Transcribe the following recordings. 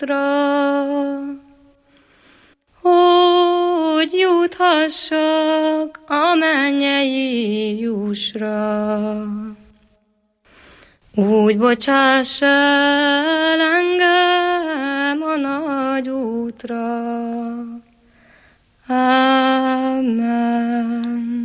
útra, hogy juthassak a mennyei jussra. Úgy bocsáss el engem a nagy útra. Amen.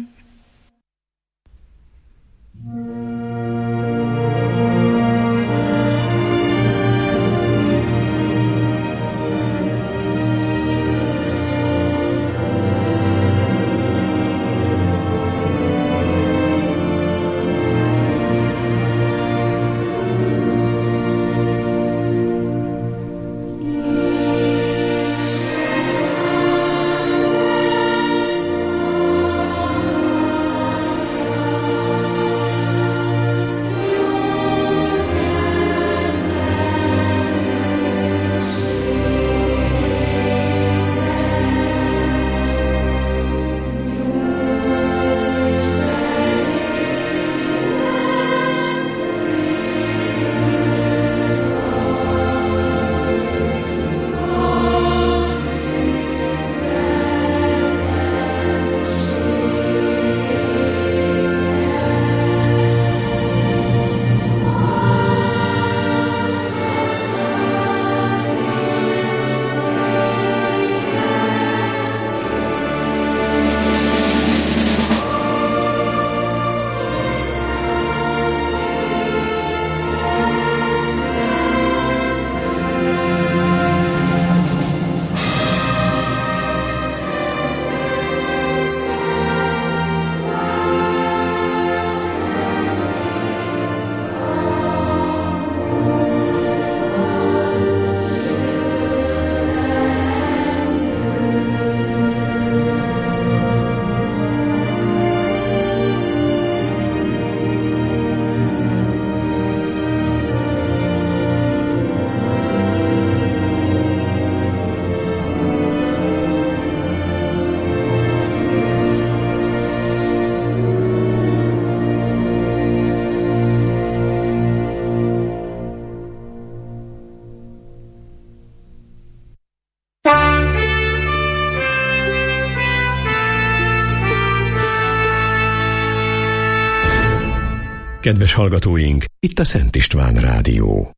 Kedves hallgatóink, itt a Szent István Rádió.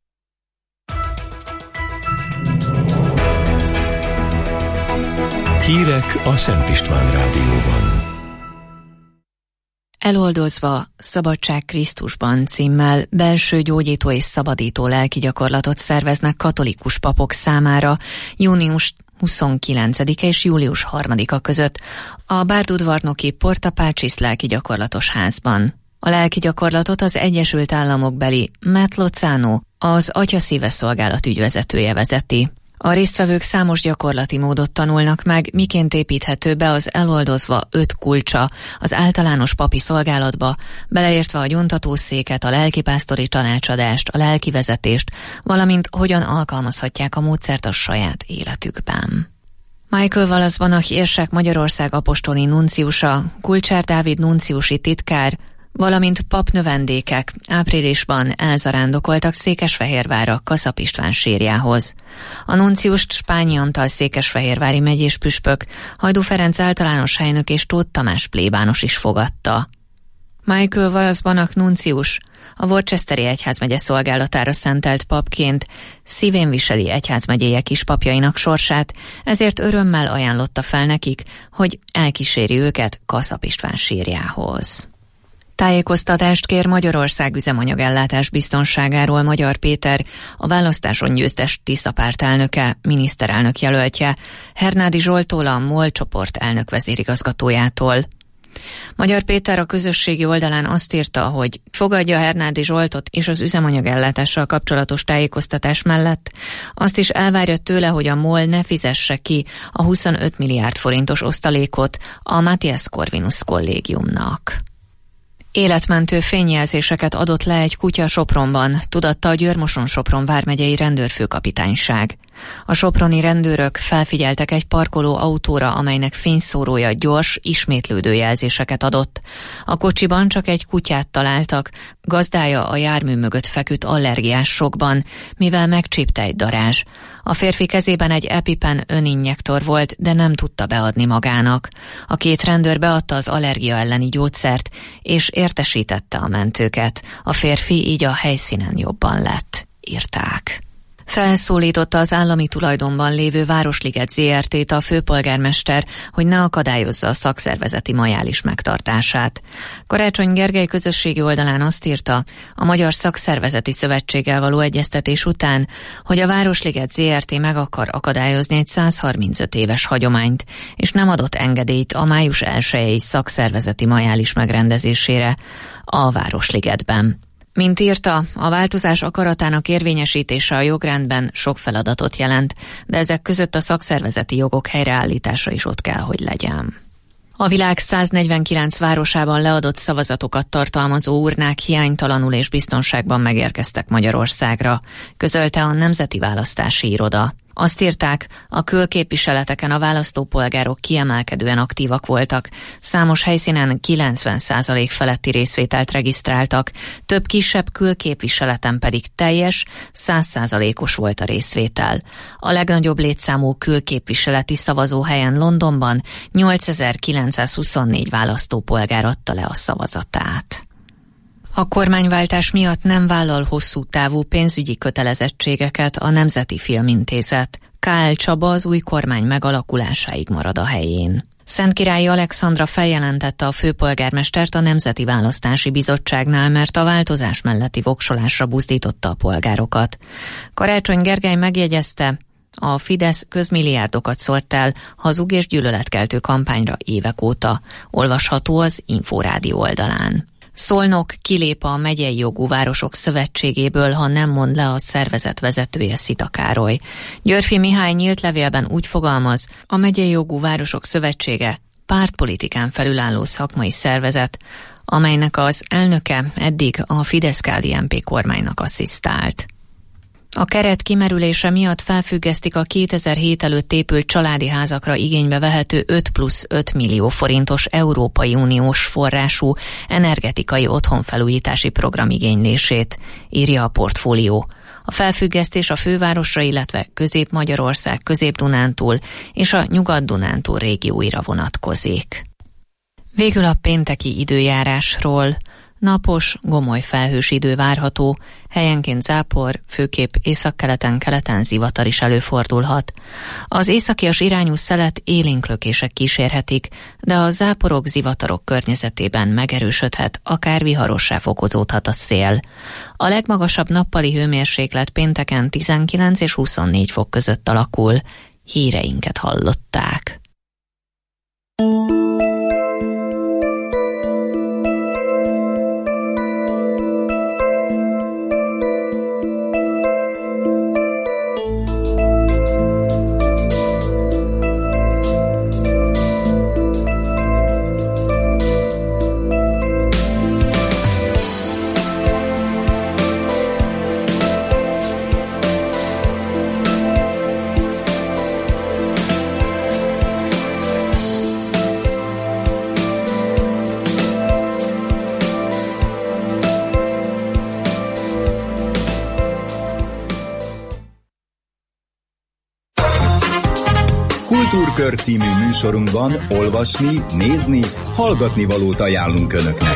Hírek a Szent István Rádióban. Eloldozva, Szabadság Krisztusban címmel belső gyógyító és szabadító lelkigyakorlatot szerveznek katolikus papok számára június 29-e és július 3-a között a bárdudvarnoki Porta Pacis lelkigyakorlatos házban. A lelkigyakorlatot az Egyesült Államokbeli Matt Lozano, az Atya Szíve Szolgálat ügyvezetője vezeti. A résztvevők számos gyakorlati módot tanulnak meg, miként építhető be az eloldozva 5 kulcsa az általános papi szolgálatba, beleértve a gyóntatószéket, a lelkipásztori tanácsadást, a lelkivezetést, valamint hogyan alkalmazhatják a módszert a saját életükben. Michael Wallace érsek Magyarország apostoli nunciusa, Kulcsár Dávid nunciusi titkár, valamint papnövendékek áprilisban elzarándokoltak Székesfehérvárra Kaszap István sírjához. A nunciust Spányi Antal székesfehérvári megyés püspök, Hajdú Ferenc általános helynök és Tóth Tamás plébános is fogadta. Michael Wallace nuncius a Worcesteri egyházmegye szolgálatára szentelt papként szívén viseli egyházmegyéje kispapjainak sorsát, ezért örömmel ajánlotta fel nekik, hogy elkíséri őket Kaszap István sírjához. Tájékoztatást kér Magyarország üzemanyagellátás biztonságáról Magyar Péter, a választáson győztes Tisza párt elnöke, miniszterelnök jelöltje, Hernádi Zsolttól, a MOL csoport elnök vezérigazgatójától. Magyar Péter a közösségi oldalán azt írta, hogy fogadja Hernádi Zsoltot és az üzemanyagellátással kapcsolatos tájékoztatás mellett, azt is elvárja tőle, hogy a MOL ne fizesse ki a 25 milliárd forintos osztalékot a Matthias Corvinus kollégiumnak. Életmentő fényjelzéseket adott le egy kutya Sopronban, tudatta a Győr-Moson-Sopron vármegyei rendőrfőkapitányság. A soproni rendőrök felfigyeltek egy parkoló autóra, amelynek fényszórója gyors, ismétlődő jelzéseket adott. A kocsiban csak egy kutyát találtak, gazdája a jármű mögött feküdt allergiás sokban, mivel megcsípte egy darázs. A férfi kezében egy EpiPen öninjektor volt, de nem tudta beadni magának. A két rendőr beadta az allergia elleni gyógyszert, és értesítette a mentőket. A férfi így a helyszínen jobban lett, írták. Felszólította az állami tulajdonban lévő Városliget ZRT-t a főpolgármester, hogy ne akadályozza a szakszervezeti majális megtartását. Karácsony Gergely közösségi oldalán azt írta, a Magyar Szakszervezeti Szövetséggel való egyeztetés után, hogy a Városliget ZRT meg akar akadályozni egy 135 éves hagyományt, és nem adott engedélyt a május 1-i szakszervezeti majális megrendezésére a Városligetben. Mint írta, a változás akaratának érvényesítése a jogrendben sok feladatot jelent, de ezek között a szakszervezeti jogok helyreállítása is ott kell, hogy legyen. A világ 149 városában leadott szavazatokat tartalmazó urnák hiánytalanul és biztonságban megérkeztek Magyarországra, közölte a Nemzeti Választási Iroda. Azt írták, a külképviseleteken a választópolgárok kiemelkedően aktívak voltak, számos helyszínen 90% feletti részvételt regisztráltak, több kisebb külképviseleten pedig teljes, 100%-os volt a részvétel. A legnagyobb létszámú külképviseleti szavazóhelyen Londonban 8924 választópolgár adta le a szavazatát. A kormányváltás miatt nem vállal hosszú távú pénzügyi kötelezettségeket a Nemzeti Filmintézet. K.L. Csaba az új kormány megalakulásáig marad a helyén. Szentkirályi Alexandra feljelentette a főpolgármestert a Nemzeti Választási Bizottságnál, mert a változás melletti voksolásra buzdította a polgárokat. Karácsony Gergely megjegyezte, a Fidesz közmilliárdokat szólt el hazug és gyűlöletkeltő kampányra évek óta. Olvasható az Inforádió oldalán. Szolnok kilép a megyei jogú városok szövetségéből, ha nem mond le a szervezet vezetője, Szita Károly. Györfi Mihály nyílt levélben úgy fogalmaz, a megyei jogú városok szövetsége pártpolitikán felülálló szakmai szervezet, amelynek az elnöke eddig a Fidesz-KDNP kormánynak asszisztált. A keret kimerülése miatt felfüggesztik a 2007 előtt épült családi házakra igénybe vehető 5+5 millió forintos Európai Uniós forrású energetikai otthonfelújítási program igénylését, írja a Portfólió. A felfüggesztés a fővárosra, illetve Közép-Magyarország, Közép-Dunántúl és a Nyugat-Dunántúl régióira vonatkozik. Végül a pénteki időjárásról. Napos, gomoly felhős idő várható, helyenként zápor, főképp északkeleten, keleten zivatar is előfordulhat. Az északias irányú szelet élénklökések kísérhetik, de a záporok, zivatarok környezetében megerősödhet, akár viharossá fokozódhat a szél. A legmagasabb nappali hőmérséklet pénteken 19 és 24 fok között alakul. Híreinket hallották. Kultúrkör című műsorunkban olvasni, nézni, hallgatni valót ajánlunk Önöknek.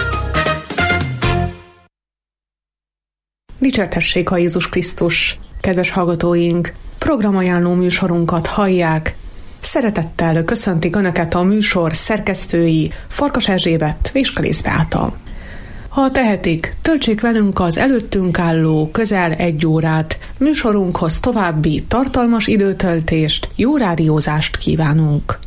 Dicsértessék a Jézus Krisztus! Kedves hallgatóink, programajánló műsorunkat hallják. Szeretettel köszöntik Önöket a műsor szerkesztői Farkas Erzsébet és Kalész Beáta. Ha tehetik, töltsék velünk az előttünk álló közel 1 órát. Műsorunkhoz további tartalmas időtöltést, jó rádiózást kívánunk!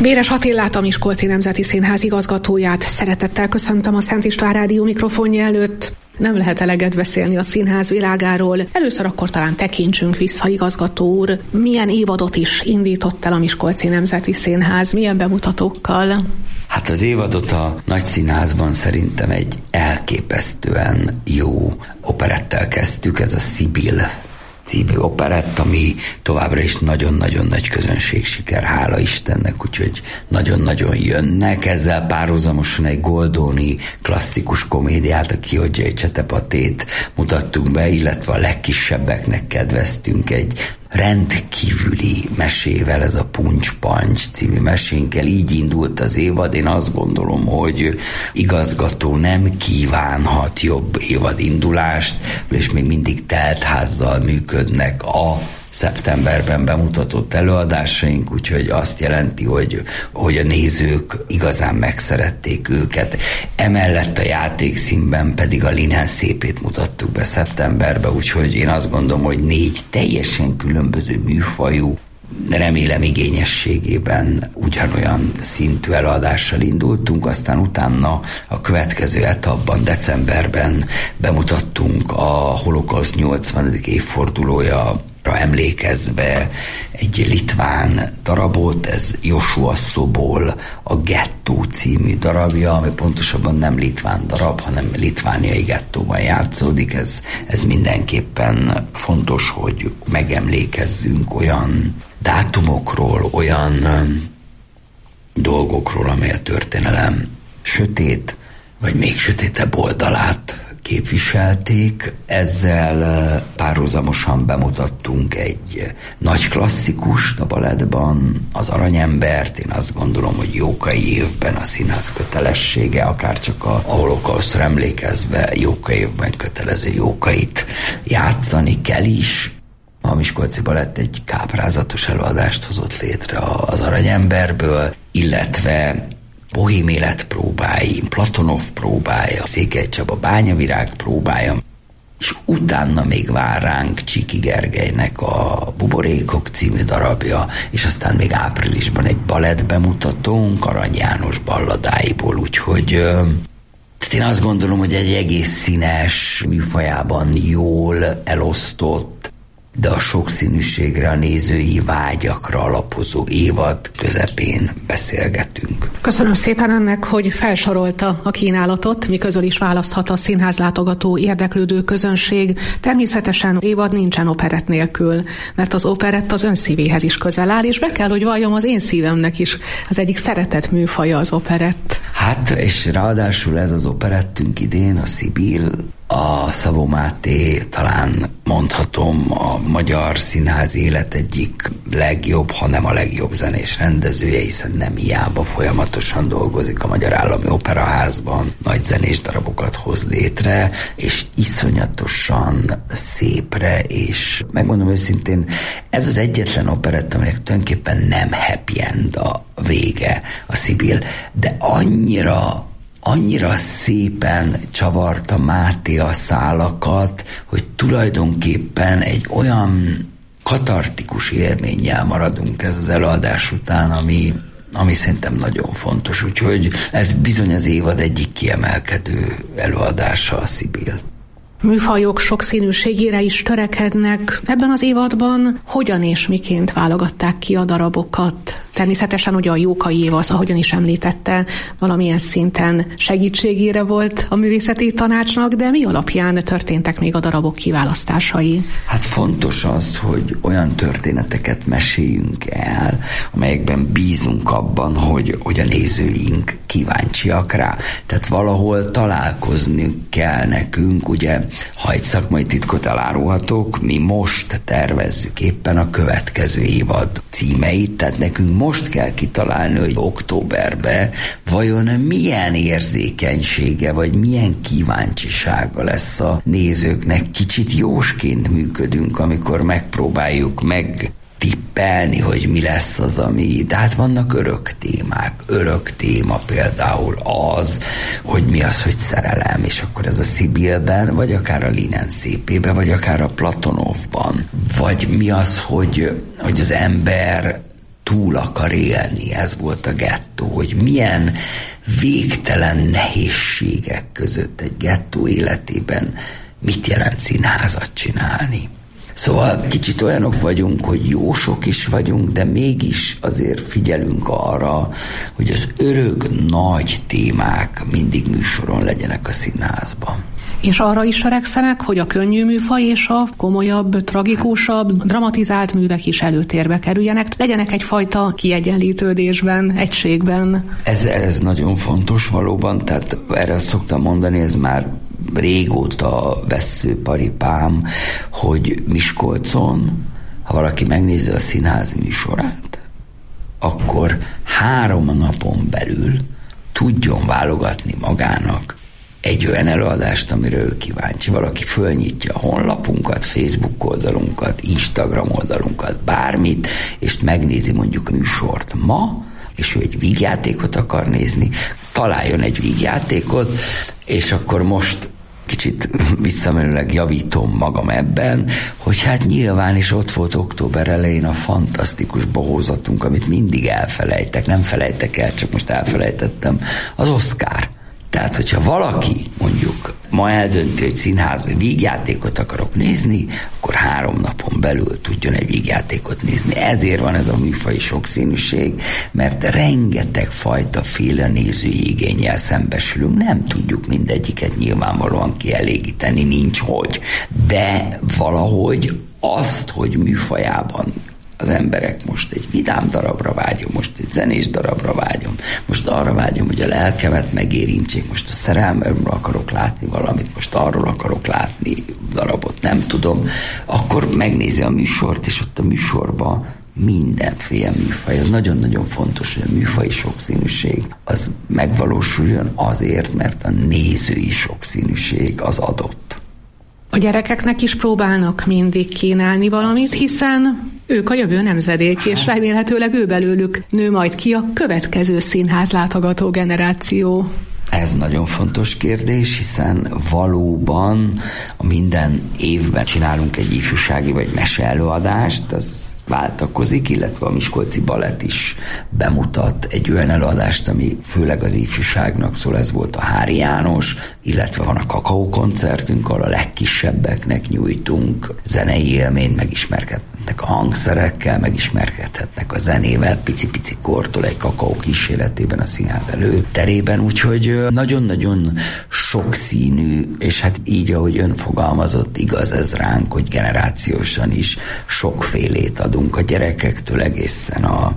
Béres Attilát, a Miskolci Nemzeti Színház igazgatóját szeretettel köszöntöm a Szent István Rádió mikrofonja előtt. Nem lehet eleget beszélni a színház világáról. Először akkor talán tekintsünk vissza, igazgató úr. Milyen évadot is indított el a Miskolci Nemzeti Színház? Milyen bemutatókkal? Hát az évadot a Nagyszínházban szerintem egy elképesztően jó operettel kezdtük, ez a Szibil című operett, ami továbbra is nagyon-nagyon nagy közönségsiker, hála Istennek, úgyhogy nagyon-nagyon jönnek. Ezzel párhuzamosan egy Goldoni klasszikus komédiát, a Kiogyai Csetepatét mutattuk be, illetve a legkisebbeknek kedveztünk egy rendkívüli mesével, ez a Puncs-Pancs című mesénkkel. Így indult az évad. Én azt gondolom, hogy igazgató nem kívánhat jobb évadindulást, és még mindig teltházzal működnek a szeptemberben bemutatott előadásaink, úgyhogy azt jelenti, hogy a nézők igazán megszerették őket. Emellett a játékszínben pedig a Linen Szépét mutattuk be szeptemberben, úgyhogy én azt gondolom, hogy 4 teljesen különböző műfajú, remélem igényességében ugyanolyan szintű előadással indultunk, aztán utána a következő etapban, decemberben bemutattunk a Holokauszt 80. évfordulója emlékezve egy litván darabot, ez Joshua Szobol a Gettó című darabja, ami pontosabban nem litván darab, hanem litvániai gettóban játszódik. Ez mindenképpen fontos, hogy megemlékezzünk olyan dátumokról, olyan dolgokról, amely a történelem sötét, vagy még sötétebb oldalát képviselték. Ezzel párhuzamosan bemutattunk egy nagy klasszikust a balettban, az Aranyembert. Én azt gondolom, hogy Jókai évben a színház kötelessége, akár csak a holokausztra emlékezve Jókai évben kötelező Jókait játszani kell is. A Miskolci Balett egy káprázatos előadást hozott létre az Aranyemberből, illetve Bohém élet próbái, Platonov próbája, Székely Csaba Bányavirág próbája, és utána még vár ránk Csiki Gergelynek a Buborékok című darabja, és aztán még áprilisban egy balett bemutatónk Arany János balladáiból, úgyhogy én azt gondolom, hogy egy egész színes, műfajában jól elosztott, de a sokszínűségre, a nézői vágyakra alapozó évad közepén beszélgetünk. Köszönöm szépen önnek, hogy felsorolta a kínálatot, miközül is választhat a színház látogató érdeklődő közönség. Természetesen évad nincsen operett nélkül, mert az operett az ön szívéhez is közel áll, és be kell, hogy valljam, az én szívemnek is az egyik szeretett műfaja az operett. Hát, és ráadásul ez az operettünk idén, a Szibil, a Szabó Máté, talán mondhatom, a magyar színház élet egyik legjobb, ha nem a legjobb zenés rendezője, hiszen nem hiába folyamatosan dolgozik a Magyar Állami Operaházban, nagy zenés darabokat hoz létre, és iszonyatosan szépre, és megmondom őszintén, ez az egyetlen operett, aminek tulajdonképpen nem happy end a vége, a Szibil, de annyira szépen csavarta Máté a szálakat, hogy tulajdonképpen egy olyan katartikus élménnyel maradunk ez az előadás után, ami szerintem nagyon fontos. Úgyhogy ez bizony az évad egyik kiemelkedő előadása, a Szibil. Műfajok sokszínűségére is törekednek. Ebben az évadban hogyan és miként válogatták ki a darabokat? Természetesen ugye a Jókai év az, ahogyan is említette, valamilyen szinten segítségére volt a művészeti tanácsnak, de mi alapján történtek még a darabok kiválasztásai? Hát fontos az, hogy olyan történeteket meséljünk el, amelyekben bízunk abban, hogy a nézőink kíváncsiak rá. Tehát valahol találkozni kell nekünk, ugye, ha egy szakmai titkot elárulhatok, mi most tervezzük éppen a következő évad címeit, tehát nekünk most kell kitalálni, hogy októberben vajon milyen érzékenysége, vagy milyen kíváncsisága lesz a nézőknek. Kicsit jósként működünk, amikor megpróbáljuk tippelni, hogy mi lesz az, ami... De hát vannak örök témák. Örök téma például az, hogy mi az, hogy szerelem, és akkor ez a Szibilben, vagy akár a Linen Szépében, vagy akár a Platonovban. Vagy mi az, hogy az ember túl akar élni, ez volt a gettó, hogy milyen végtelen nehézségek között egy gettó életében mit jelent színházat csinálni. Szóval kicsit olyanok vagyunk, hogy jósok is vagyunk, de mégis azért figyelünk arra, hogy az örök nagy témák mindig műsoron legyenek a színházban. És arra is törekszenek, hogy a könnyű műfaj és a komolyabb, tragikusabb, dramatizált művek is előtérbe kerüljenek, legyenek egyfajta kiegyenlítődésben, egységben. Ez nagyon fontos valóban, tehát erre szoktam mondani, ez már régóta vessző paripám, hogy Miskolcon, ha valaki megnézi a színház műsorát, akkor 3 napon belül tudjon válogatni magának egy olyan előadást, amire ő kíváncsi. Valaki fölnyitja a honlapunkat, Facebook oldalunkat, Instagram oldalunkat, bármit, és megnézi mondjuk a műsort ma, és ő egy vígjátékot akar nézni, találjon egy vígjátékot, és akkor most kicsit visszamenőleg javítom magam ebben, hogy hát nyilván is ott volt október elején a fantasztikus bohózatunk, amit mindig elfelejtek, nem felejtek el, csak most elfelejtettem, az Oscar. Tehát, hogyha valaki mondjuk ma eldönti, hogy színházi vígjátékot akarok nézni, akkor 3 napon belül tudjon egy vígjátékot nézni. Ezért van ez a műfaji sokszínűség, mert rengeteg fajta féle nézői igénnyel szembesülünk. Nem tudjuk mindegyiket nyilvánvalóan kielégíteni, nincs hogy. De valahogy azt, hogy műfajában az emberek most egy vidám darabra vágyom, most egy zenés darabra vágyom, most arra vágyom, hogy a lelkemet megérintsék, most a szerelmemről akarok látni valamit, most arról akarok látni darabot, nem tudom, akkor megnézi a műsort, és ott a műsorban mindenféle műfaj. Ez nagyon-nagyon fontos, hogy a műfaji sokszínűség az megvalósuljon azért, mert a nézői sokszínűség az adott. A gyerekeknek is próbálnak mindig kínálni valamit, hiszen ők a jövő nemzedék, és remélhetőleg ő belőlük nő majd ki a következő színház látogató generáció. Ez nagyon fontos kérdés, hiszen valóban minden évben csinálunk egy ifjúsági vagy meseelőadást, az váltakozik, illetve a Miskolci Balett is bemutat egy olyan előadást, ami főleg az ifjúságnak szól, ez volt a Hári János, illetve van a Kakaó koncertünk, ahol a legkisebbeknek nyújtunk zenei élményt, megismerkedhetnek a hangszerekkel, megismerkedhetnek a zenével, pici-pici kortól egy kakaó kíséretében a színház előterében, úgyhogy nagyon-nagyon sokszínű, és hát így, ahogy ön fogalmazott, igaz ez ránk, hogy generációsan is sokfélét adunk a gyerekektől egészen a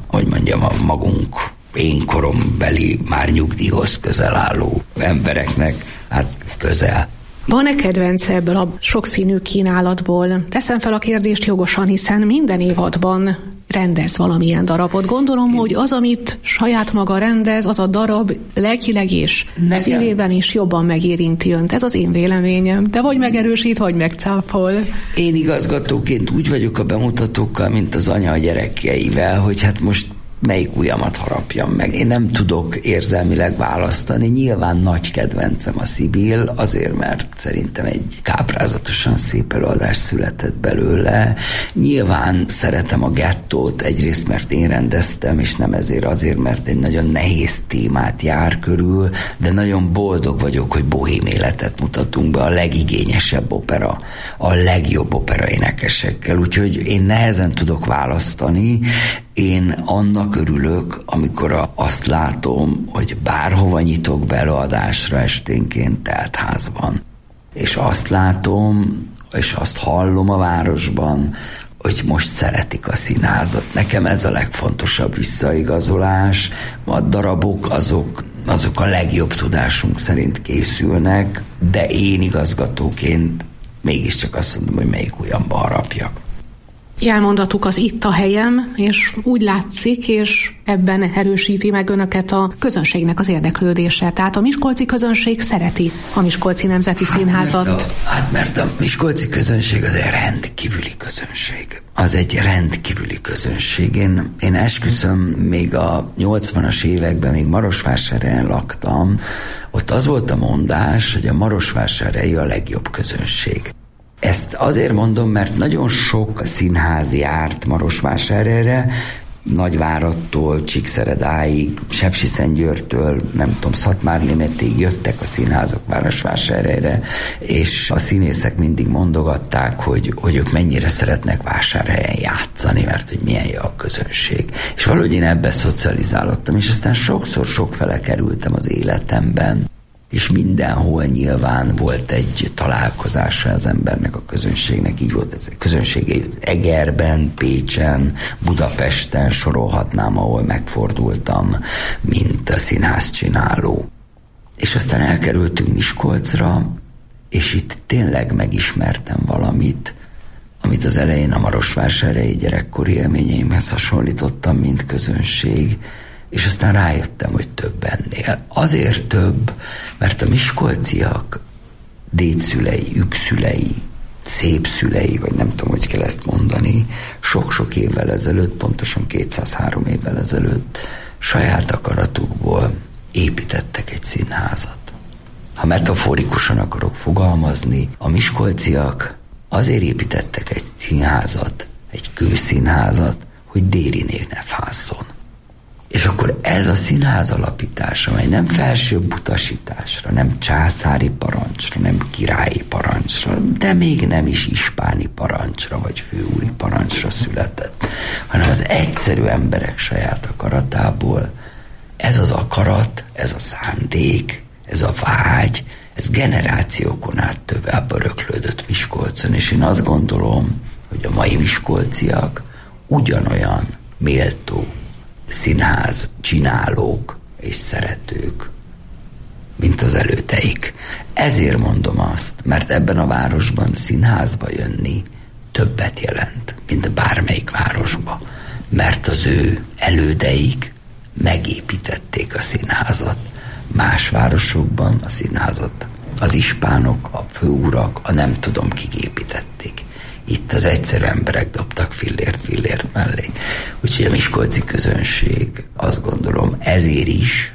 magunk én korombeli, már nyugdíjhoz közel álló embereknek, hát közel. Van-e kedvence ebből a sokszínű kínálatból? Teszem fel a kérdést jogosan, hiszen minden évadban rendez valamilyen darabot. Gondolom, hogy az, amit saját maga rendez, az a darab lelkileg és szívében is jobban megérinti önt. Ez az én véleményem. De vagy megerősít, vagy megcáfol. Én igazgatóként úgy vagyok a bemutatókkal, mint az anya a gyerekeivel, hogy hát most melyik ujjamat harapjam meg. Én nem tudok érzelmileg választani. Nyilván nagy kedvencem a Szibil, azért, mert szerintem egy káprázatosan szép előadás született belőle. Nyilván szeretem a Gettót, egyrészt, mert én rendeztem, és nem azért, mert egy nagyon nehéz témát jár körül, de nagyon boldog vagyok, hogy bohém életet mutatunk be, a legigényesebb opera, a legjobb operaénekesekkel, úgyhogy én nehezen tudok választani. Én annak örülök, amikor azt látom, hogy bárhova nyitok be előadásra esténként telt ház van. És azt látom, és azt hallom a városban, hogy most szeretik a színházat. Nekem ez a legfontosabb visszaigazolás. A darabok azok a legjobb tudásunk szerint készülnek, de én igazgatóként mégiscsak azt mondom, hogy melyik ujjamba harapjak. Jelmondatuk az itt a helyem, és úgy látszik, és ebben erősíti meg önöket a közönségnek az érdeklődése. Tehát a miskolci közönség szereti a Miskolci Nemzeti Színházat. Mert a miskolci közönség az egy rendkívüli közönség. Az egy rendkívüli közönség. Én esküszöm, még a 80-as években, még Marosvásárhelyen laktam, ott az volt a mondás, hogy a marosvásárhelyi a legjobb közönség. Ezt azért mondom, mert nagyon sok színház járt Marosvásárhelyre, Nagyváradtól Csíkszeredáig, Sepsiszentgyörgytől, nem tudom, Szatmárnémetig jöttek a színházak Marosvásárhelyre, és a színészek mindig mondogatták, hogy ők mennyire szeretnek Vásárhelyen játszani, mert hogy milyen jó a közönség. És valahogy én ebbe szocializálódtam, és aztán sokszor sokfele kerültem az életemben, és mindenhol nyilván volt egy találkozása az embernek, a közönségnek, így volt ez a közönsége Egerben, Pécsen, Budapesten, sorolhatnám, ahol megfordultam, mint a színházcsináló. És aztán elkerültünk Miskolcra, és itt tényleg megismertem valamit, amit az elején a marosvásárhelyi gyerekkori élményeimhez hasonlítottam, mint közönség, és aztán rájöttem, hogy több ennél. Azért több, mert a miskolciak dédszülei, ükszülei, szépszülei, vagy nem tudom, hogy kell ezt mondani, sok-sok évvel ezelőtt, pontosan 203 évvel ezelőtt saját akaratukból építettek egy színházat. Ha metaforikusan akarok fogalmazni, a miskolciak azért építettek egy színházat, egy kőszínházat, hogy Dérinél ne fázzon. És akkor ez a színház alapítás, amely nem felsőbb utasításra, nem császári parancsra, nem királyi parancsra, de még nem is ispáni parancsra, vagy főúri parancsra született, hanem az egyszerű emberek saját akaratából. Ez az akarat, ez a szándék, ez a vágy, ez generációkon át tovább öröklődött Miskolcon, és én azt gondolom, hogy a mai miskolciak ugyanolyan méltó színház csinálók és szeretők, mint az elődeik. Ezért mondom azt, mert ebben a városban színházba jönni többet jelent, mint bármelyik városba, mert az ő elődeik megépítették a színházat. Más városokban a színházat az ispánok, a főurak, a nem tudom kik építették. Itt az egyszerű emberek dobtak fillért mellé. Úgyhogy a miskolci közönség, azt gondolom, ezért is,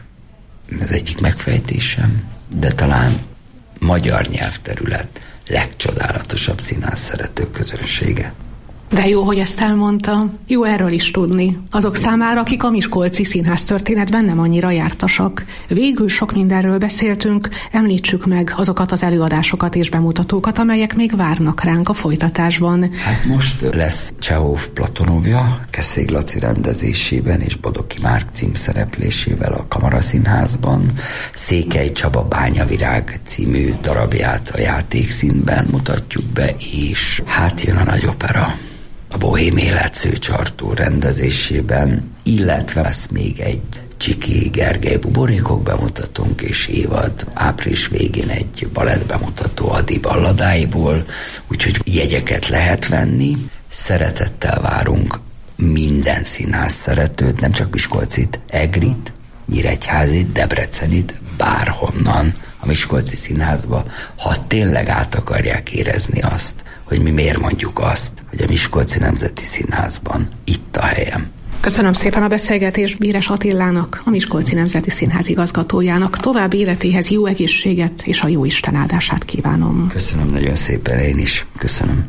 az egyik megfejtésem, de talán magyar nyelvterület legcsodálatosabb színház szerető közönsége. De jó, hogy ezt elmondta. Jó erről is tudni. Azok számára, akik a miskolci színház történetben nem annyira jártasak. Végül sok mindenről beszéltünk, említsük meg azokat az előadásokat és bemutatókat, amelyek még várnak ránk a folytatásban. Hát most lesz Csehov Platonovja, Keszég Laci rendezésében és Bodoki Márk címszereplésével a Kamaraszínházban. Székely Csaba Bányavirág című darabját a Játékszínben mutatjuk be, és hát jön a nagy opera. A Bohém élet Szőcs Artúr rendezésében, illetve lesz még egy Csiki Gergely buborékok bemutatónk, és évad április végén egy balett bemutató Adi balladáiból, úgyhogy jegyeket lehet venni. Szeretettel várunk minden színház szeretőt, nem csak Miskolcit, Egrit, Nyíregyházit, Debrecenit, bárhonnan a Miskolci Színházba, ha tényleg át akarják érezni azt, hogy mi miért mondjuk azt, hogy a Miskolci Nemzeti Színházban itt a helyem. Köszönöm szépen a beszélgetést Bíres Attilának, a Miskolci Nemzeti Színház igazgatójának. További életéhez jó egészséget és a jó Isten áldását kívánom. Köszönöm nagyon szépen, én is. Köszönöm.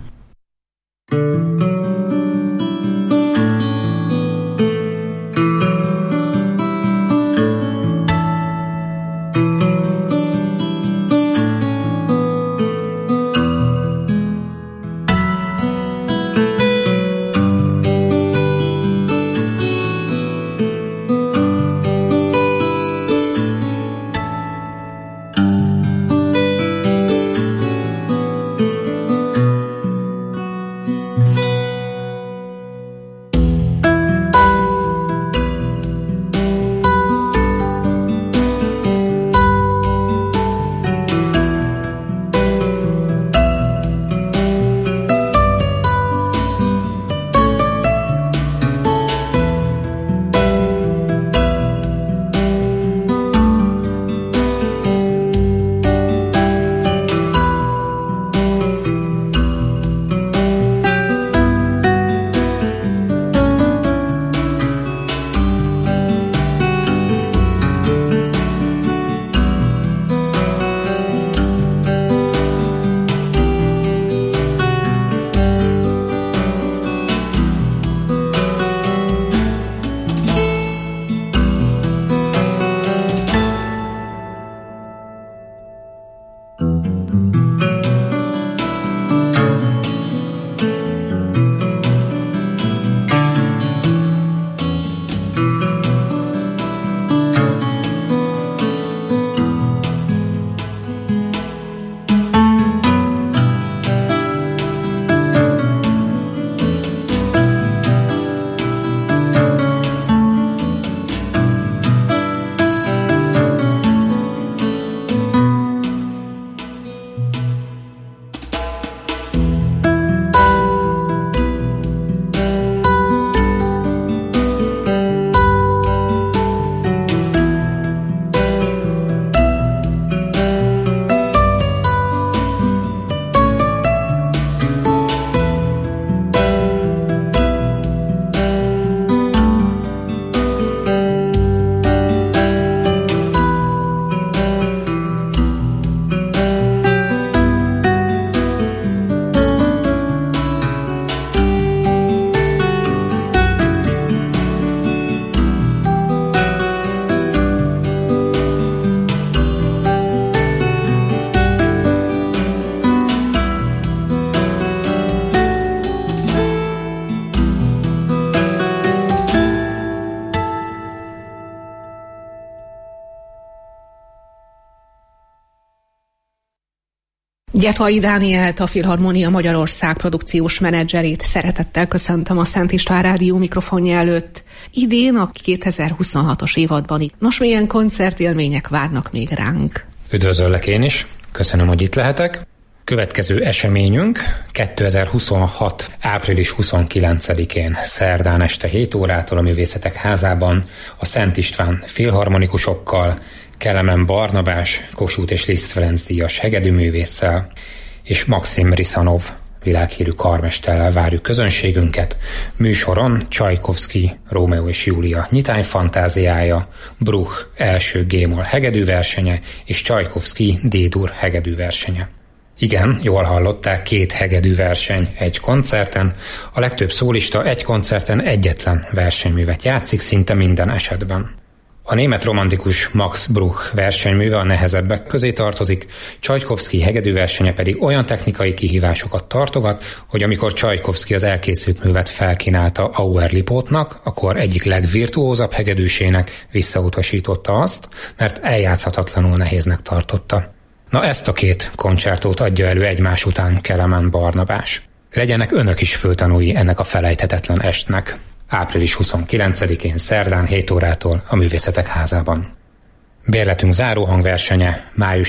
Gyetvai Dánielt, a Filharmónia Magyarország produkciós menedzserét szeretettel köszöntöm a Szent István Rádió mikrofonja előtt. Idén a 2026-os évadban. Nos, milyen koncertélmények várnak még ránk? Üdvözöllek én is, köszönöm, hogy itt lehetek. Következő eseményünk 2026. április 29-én szerdán este 7 órától a Művészetek Házában a Szent István filharmonikusokkal, Kelemen Barnabás, Kossuth és Liszt Ferenc díjas hegedűművésszel és Maxim Risanov világhírű karmesterrel várjuk közönségünket. Műsoron Csajkovszky Rómeó és Júlia nyitányfantáziája, Bruch első G-moll hegedűversenye és Csajkovszky D-dur hegedűversenye. Igen, jól hallották, 2 hegedűverseny egy koncerten. A legtöbb szólista egy koncerten egyetlen versenyművet játszik szinte minden esetben. A német romantikus Max Bruch versenyműve a nehezebbek közé tartozik, Csajkovszky hegedűversenye pedig olyan technikai kihívásokat tartogat, hogy amikor Csajkovszky az elkészült művet felkínálta Auer Lipótnak, akkor egyik legvirtuózabb hegedűsének visszautasította azt, mert eljátszhatatlanul nehéznek tartotta. Na, ezt a 2 koncertót adja elő egymás után Kelemen Barnabás. Legyenek önök is főtanúi ennek a felejthetetlen estnek. Április 29-én szerdán 7 órától a Művészetek Házában. Bérletünk záróhangversenye május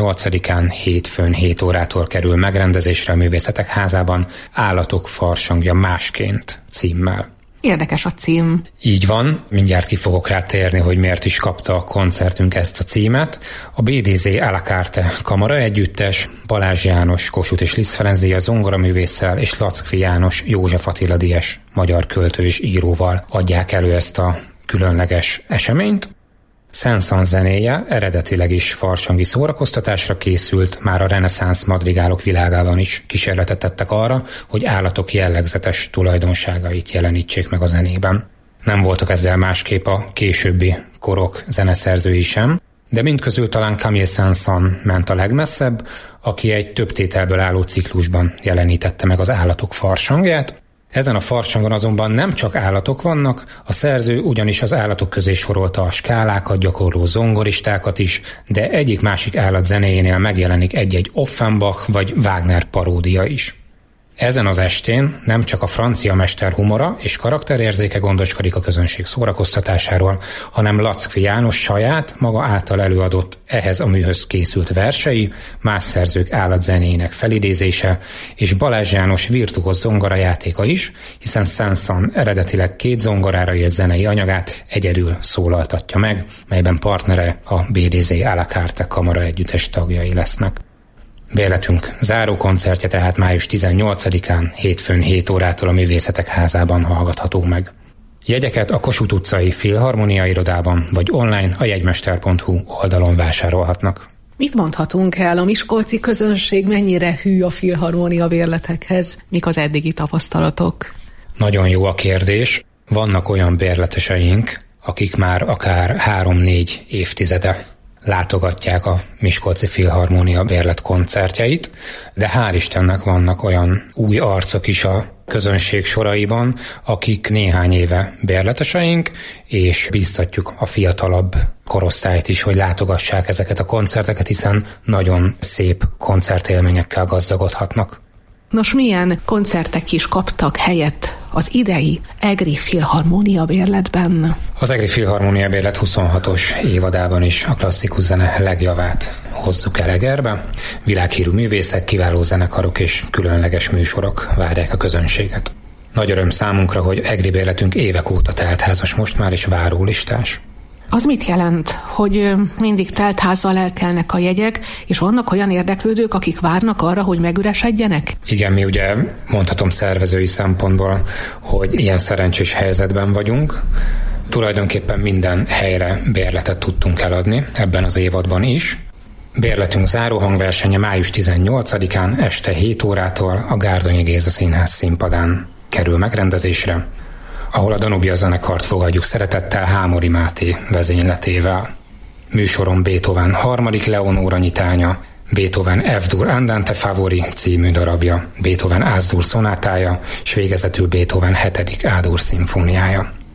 18-án hétfőn 7 órától kerül megrendezésre a Művészetek Házában, Állatok farsangja másként címmel. Érdekes a cím. Így van, mindjárt ki fogok rá térni, hogy miért is kapta a koncertünk ezt a címet. A BDZ à la carte kamara együttes, Balázs János, Kossuth és Liszt Ferenc díjas zongoraművésszel és Lackfi János, József Attila díjas magyar költő és íróval adják elő ezt a különleges eseményt. Saint-Saëns zenéje eredetileg is farsangi szórakoztatásra készült, már a reneszánsz madrigálok világában is kísérletet tettek arra, hogy állatok jellegzetes tulajdonságait jelenítsék meg a zenében. Nem voltak ezzel másképp a későbbi korok zeneszerzői sem, de mindközül talán Camille Saint-Saëns ment a legmesszebb, aki egy több tételből álló ciklusban jelenítette meg az állatok farsangját. Ezen a farsangon azonban nem csak állatok vannak, a szerző ugyanis az állatok közé sorolta a skálákat gyakorló zongoristákat is, de egyik-másik állat zenéjénél megjelenik egy-egy Offenbach vagy Wagner paródia is. Ezen az estén nem csak a francia mester humora és karakterérzéke gondoskodik a közönség szórakoztatásáról, hanem Lackfi János saját, maga által előadott ehhez a műhöz készült versei, más szerzők állatzenéinek felidézése és Balázs János virtuóz zongorajátéka is, hiszen Saint-Saëns eredetileg 2 zongorára írt zenei anyagát egyedül szólaltatja meg, melyben partnere a BDZ à la carte kamara együttes tagjai lesznek. Bérletünk záró koncertje tehát május 18-án, hétfőn 7 órától a Művészetek Házában hallgatható meg. Jegyeket a Kossuth utcai Filharmónia irodában vagy online a jegymester.hu oldalon vásárolhatnak. Mit mondhatunk el, a miskolci közönség mennyire hű a filharmónia bérletekhez? Mik az eddigi tapasztalatok? Nagyon jó a kérdés. Vannak olyan bérleteseink, akik már akár 3-4 évtizede látogatják a Miskolci Filharmónia bérlet koncertjeit, de hál' Istennek vannak olyan új arcok is a közönség soraiban, akik néhány éve bérleteseink, és bíztatjuk a fiatalabb korosztályt is, hogy látogassák ezeket a koncerteket, hiszen nagyon szép koncertélményekkel gazdagodhatnak. Nos, milyen koncertek is kaptak helyet az idei Egri Filharmónia bérletben? Az Egri Filharmónia bérlet 26-os évadában is a klasszikus zene legjavát hozzuk el Egerbe. Világhírű művészek, kiváló zenekarok és különleges műsorok várják a közönséget. Nagy öröm számunkra, hogy Egri bérletünk évek óta teltházas most már és várólistás. Az mit jelent, hogy mindig teltházzal elkelnek a jegyek, és vannak olyan érdeklődők, akik várnak arra, hogy megüresedjenek? Igen, mi ugye mondhatom szervezői szempontból, hogy ilyen szerencsés helyzetben vagyunk. Tulajdonképpen minden helyre bérletet tudtunk eladni, ebben az évadban is. Bérletünk záróhangversenye május 18-án este 7 órától a Gárdonyi Géza Színház színpadán kerül megrendezésre, ahol a Danubia zenekart fogadjuk szeretettel Hámori Máté vezényletével. Műsoron Beethoven 3. Leonóra nyitánya, Beethoven F-dur Andante Favori című darabja, Beethoven Ás-dur szonátája, és végezetül Beethoven 7. A-dur szimfóniája.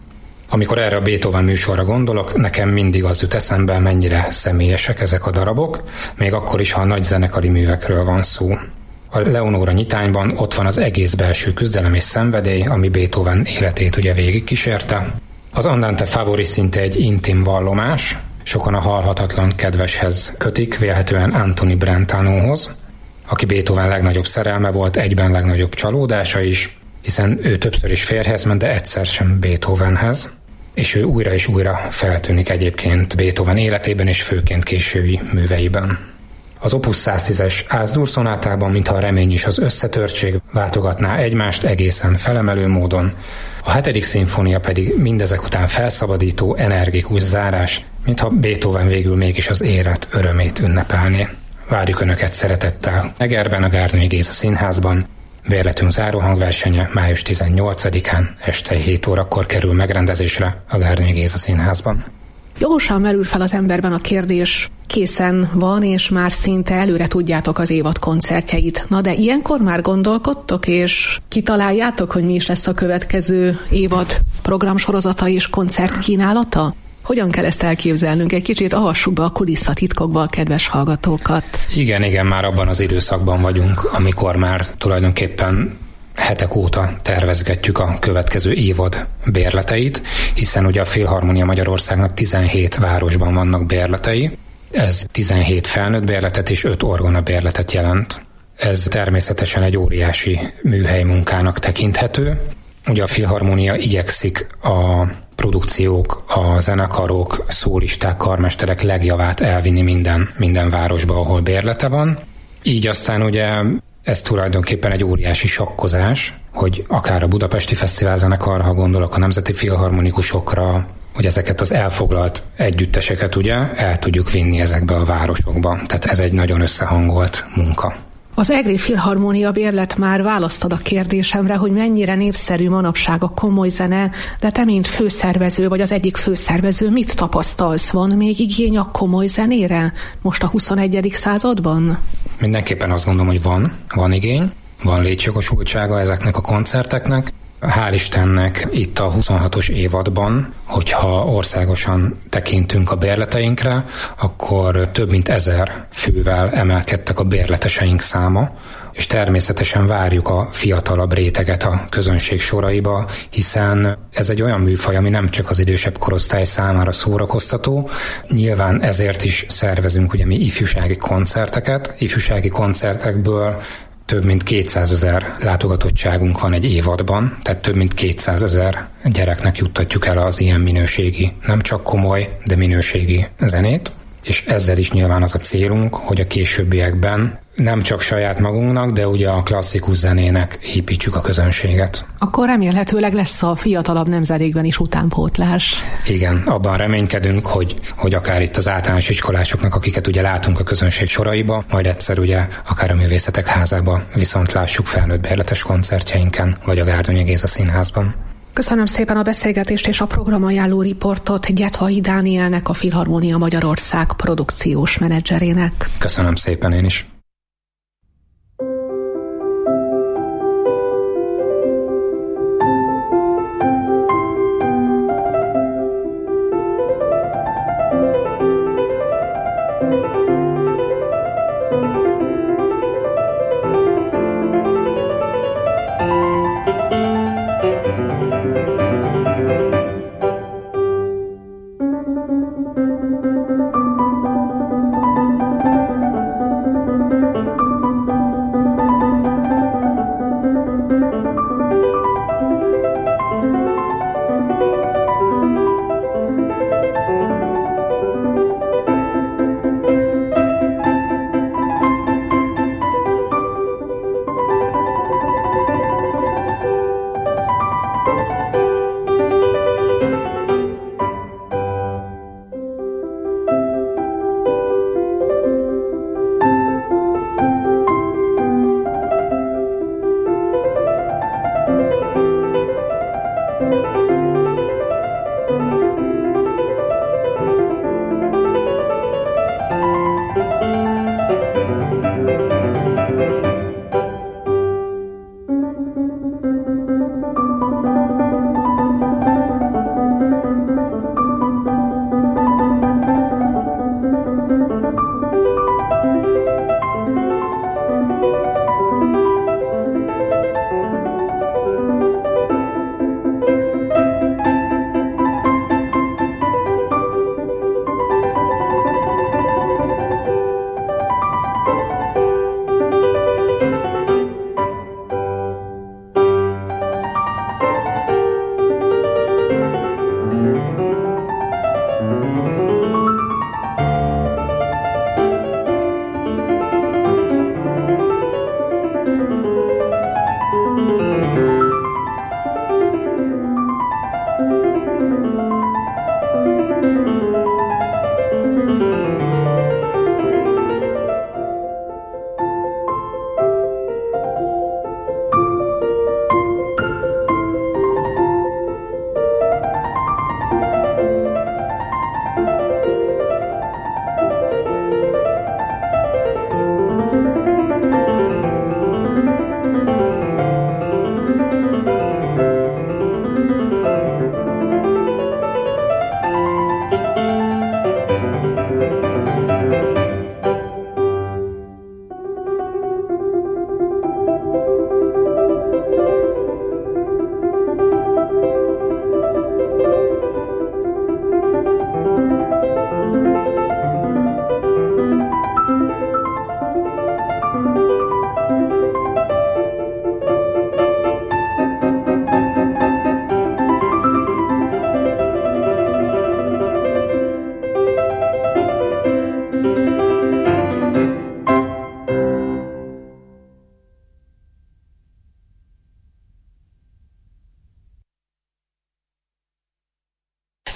Amikor erre a Beethoven műsorra gondolok, nekem mindig az jut eszembe, mennyire személyesek ezek a darabok, még akkor is, ha a nagy zenekari művekről van szó. A Leonóra nyitányban ott van az egész belső küzdelem és szenvedély, ami Beethoven életét ugye végigkísérte. Az Andante Favoris szinte egy intim vallomás, sokan a halhatatlan kedveshez kötik, vélhetően Anthony Brentanóhoz, aki Beethoven legnagyobb szerelme volt, egyben legnagyobb csalódása is, hiszen ő többször is férjhez ment, de egyszer sem Beethovenhez, és ő újra és újra feltűnik egyébként Beethoven életében és főként késői műveiben. Az Opus 110-es Ás-Dur szonátában, mintha a remény és az összetörtség váltogatná egymást egészen felemelő módon, a 7. szimfónia pedig mindezek után felszabadító, energikus zárás, mintha Beethoven végül mégis az élet örömét ünnepelné. Várjuk Önöket szeretettel Egerben, a Gárdonyi Géza Színházban. Bérletünk záró hangversenye május 18-án este 7 órakor kerül megrendezésre a Gárdonyi Géza Színházban. Jogosan merül fel az emberben a kérdés, készen van, és már szinte előre tudjátok az évad koncertjeit. Na de ilyenkor már gondolkodtok, és kitaláljátok, hogy mi is lesz a következő évad programsorozata és koncertkínálata? Hogyan kell ezt elképzelnünk? Egy kicsit avassuk be a kulisszatitkokba a kedves hallgatókat. Igen, már abban az időszakban vagyunk, amikor már tulajdonképpen hetek óta tervezgetjük a következő évad bérleteit, hiszen ugye a Filharmonia Magyarországnak 17 városban vannak bérletei. Ez 17 felnőtt bérletet és 5 orgona bérletet jelent. Ez természetesen egy óriási műhely munkának tekinthető. Ugye a Filharmonia igyekszik a produkciók, a zenekarok, szólisták, karmesterek legjavát elvinni minden városba, ahol bérlete van. Így aztán ugye ez tulajdonképpen egy óriási sakkozás, hogy akár a Budapesti Fesztivál zenekar, ha gondolok a nemzeti filharmonikusokra, hogy ezeket az elfoglalt együtteseket ugye el tudjuk vinni ezekbe a városokba. Tehát ez egy nagyon összehangolt munka. Az Egri Filharmonia bérlet már választad a kérdésemre, hogy mennyire népszerű manapság a komoly zene, de te, mint főszervező, vagy az egyik főszervező, mit tapasztalsz? Van még igény a komoly zenére most a 21. században? Mindenképpen azt gondolom, hogy van igény, van létjogosultsága ezeknek a koncerteknek. Hál' Istennek itt a 26-os évadban, hogyha országosan tekintünk a bérleteinkre, akkor több mint 1000 fővel emelkedtek a bérleteseink száma, és természetesen várjuk a fiatalabb réteget a közönség soraiba, hiszen ez egy olyan műfaj, ami nem csak az idősebb korosztály számára szórakoztató, nyilván ezért is szervezünk ugye mi ifjúsági koncerteket, ifjúsági koncertekből több mint 200 000 látogatottságunk van egy évadban, tehát több mint 200 000 gyereknek juttatjuk el az ilyen minőségi, nem csak komoly, de minőségi zenét, és ezzel is nyilván az a célunk, hogy a későbbiekben nem csak saját magunknak, de ugye a klasszikus zenének építsük a közönséget. Akkor remélhetőleg lesz a fiatalabb nemzedékben is utánpótlás. Igen, abban reménykedünk, hogy akár itt az általános iskolásoknak, akiket ugye látunk a közönség soraiba, majd egyszer ugye akár a Művészetek Házába viszont lássuk felnőtt bérletes koncertjeinken, vagy a Gárdonyi Géza Színházban. Köszönöm szépen a beszélgetést és a programajánló riportot Gyethai Dánielnek, a Filharmonia Magyarország produkciós menedzserének. Köszönöm szépen én is.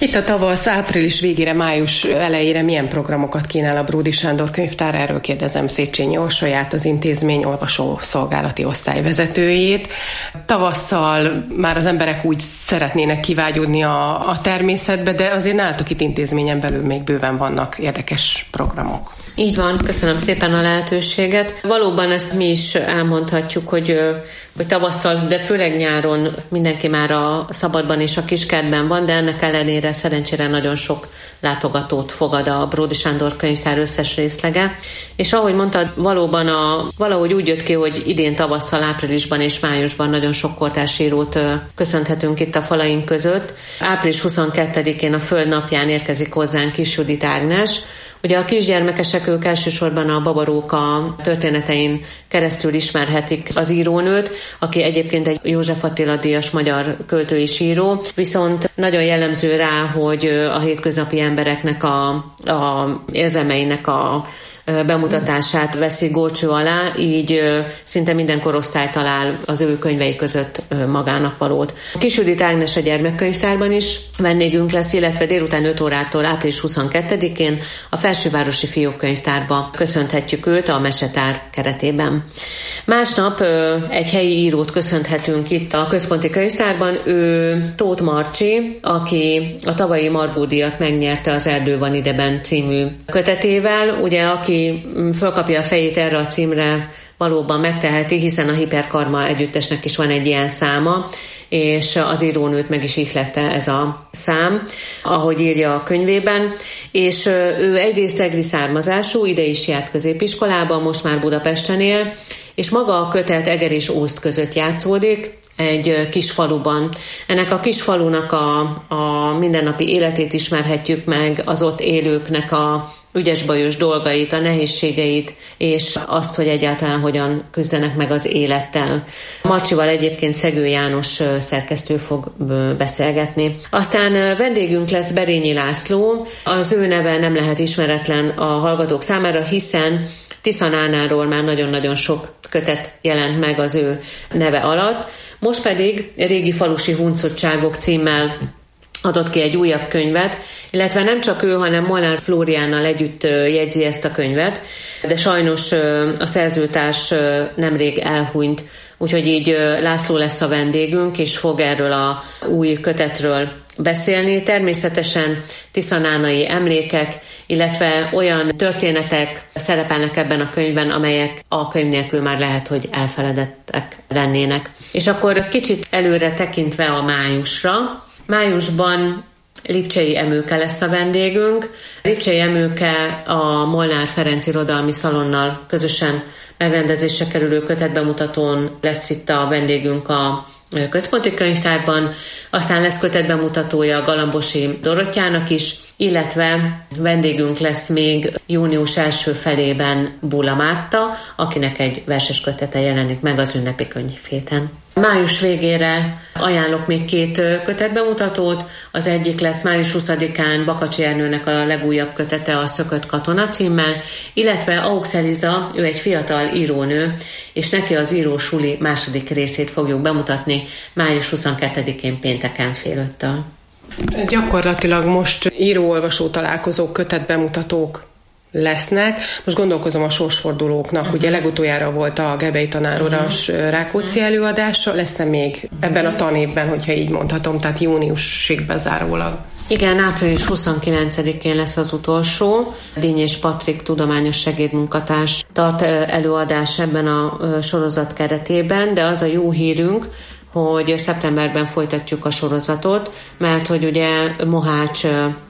Itt a tavasz április végére, május elejére milyen programokat kínál a Bródy Sándor Könyvtár? Erről kérdezem Széchenyi Orsolyát, az intézmény olvasószolgálati osztályvezetőjét. Tavasszal már az emberek úgy szeretnének kivágyódni a természetbe, de azért nálatok itt intézményen belül még bőven vannak érdekes programok. Így van, köszönöm szépen a lehetőséget. Valóban ezt mi is elmondhatjuk, hogy tavasszal, de főleg nyáron mindenki már a szabadban és a kiskertben van, de ennek ellenére szerencsére nagyon sok látogatót fogad a Bródy Sándor Könyvtár összes részlege. És ahogy mondtad, valóban valahogy úgy jött ki, hogy idén tavasszal, áprilisban és májusban nagyon sok kortársírót köszönhetünk itt a falaink között. Április 22-én a Föld napján érkezik hozzánk Kis Judit Ágnes. Ugye a kisgyermekesek, ők elsősorban a Babaróka történetein keresztül ismerhetik az írónőt, aki egyébként egy József Attila díjas magyar költő és író, viszont nagyon jellemző rá, hogy a hétköznapi embereknek a érzelmeinek a bemutatását veszi górcső alá, így szinte minden korosztály talál az ő könyvei között magának valót. Kis Judit Ágnes a gyermekkönyvtárban is vendégünk lesz, illetve délután 5 órától április 22-én a Felsővárosi Fiókkönyvtárba köszönhetjük őt a Mesetár keretében. Másnap egy helyi írót köszönhetünk itt a Központi Könyvtárban, ő Tóth Marcsi, aki a tavalyi Margó-díjat megnyerte az Erdő van ideben című kötetével, ugye aki fölkapja a fejét erre a címre, valóban megteheti, hiszen a Hiperkarma együttesnek is van egy ilyen száma, és az írónőt meg is ihlette ez a szám, ahogy írja a könyvében, és ő egyrészt egri származású, ide is járt középiskolában, most már Budapesten él, és maga a kötet Eger és Ózd között játszódik, egy kis faluban. Ennek a kis falunak a mindennapi életét ismerhetjük meg, az ott élőknek a ügyes-bajos dolgait, a nehézségeit, és azt, hogy egyáltalán hogyan küzdenek meg az élettel. Marcsival egyébként Szegő János szerkesztő fog beszélgetni. Aztán vendégünk lesz Berényi László. Az ő neve nem lehet ismeretlen a hallgatók számára, hiszen Tisza Nánáról már nagyon-nagyon sok kötet jelent meg az ő neve alatt. Most pedig Régi falusi huncutságok címmel adott ki egy újabb könyvet, illetve nem csak ő, hanem Molnár Flóriánnal együtt jegyzi ezt a könyvet, de sajnos a szerzőtárs nemrég elhunyt, úgyhogy így László lesz a vendégünk, és fog erről a új kötetről beszélni. Természetesen tiszanánai emlékek, illetve olyan történetek szerepelnek ebben a könyvben, amelyek a könyv nélkül már lehet, hogy elfeledettek lennének. És akkor kicsit előre tekintve a májusra. Májusban Lipcsei Emőke lesz a vendégünk. Lipcsei Emőke a Molnár Ferenc Irodalmi Szalonnal közösen megrendezésre kerülő kötetbemutatón lesz itt a vendégünk a Központi Könyvtárban, aztán lesz kötetbemutatója Galambosi Dorottyának is, illetve vendégünk lesz még június első felében Bula Márta, akinek egy verses kötete jelenik meg az ünnepi könyvhéten. Május végére ajánlok még 2 kötetbemutatót. Az egyik lesz május 20-án Bakacsi Ernőnek a legújabb kötete, a Szökött katona címmel, illetve Aux Eliza, ő egy fiatal írónő, és neki az írósuli második részét fogjuk bemutatni május 22-én pénteken fél 5-től. Gyakorlatilag most író-olvasó találkozók, kötetbemutatók lesznek. Most gondolkozom a sorsfordulóknak. Ugye legutoljára volt a Gebei tanároras Rákóczi előadása, lesz-e még ebben a tanévben, hogyha így mondhatom, tehát júniusig bezárólag? Igen, április 29-én lesz az utolsó. Dínyés Patrik tudományos segédmunkatárs tart előadás ebben a sorozat keretében, de az a jó hírünk, hogy szeptemberben folytatjuk a sorozatot, mert hogy ugye Mohács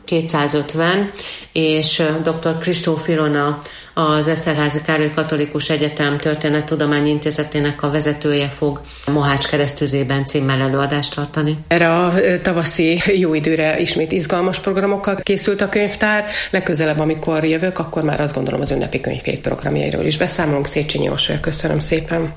250 és dr. Kristóf Ilona, az Eszterházy Károly Katolikus Egyetem Történettudományi Intézetének a vezetője fog Mohács keresztüzében címmel előadást tartani. Erre a tavaszi jó időre ismét izgalmas programokkal készült a könyvtár. Legközelebb, amikor jövök, akkor már azt gondolom az ünnepi könyvhét programjairól is beszámolunk. Széchenyi Orsolya, köszönöm szépen.